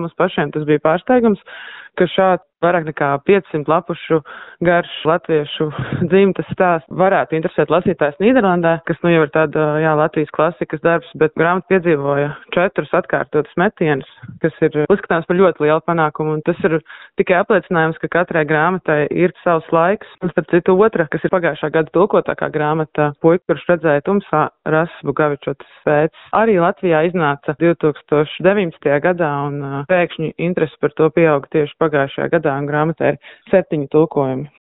mums pašiem tas bija pārsteigums, ka šāds vairāk nekā 500 lapušu garš latviešu dzimtas stāsts varētu interesēt lasītājs Nīderlandē, kas nu jau ir tāda, Latvijas klasikas darbs, bet grāmata piedzīvoja 4 atkārtotas metienus, kas ir uzskatāms par ļoti lielu panākumu, un tas ir tikai apliecinājums, ka katrai grāmatai ir savs laiks. Un starp citu otra, kas ir pagājušā gada tulkotākā grāmata, Puika, kurš redzēja tumsā, Rasas Bugavičotas Svēts, arī Latvijā iznāca 2019. gadā, un pēkšņi interesi par to pieauga tieši pagājušajā gadā, un grāmatā ir 7 tulkojumi.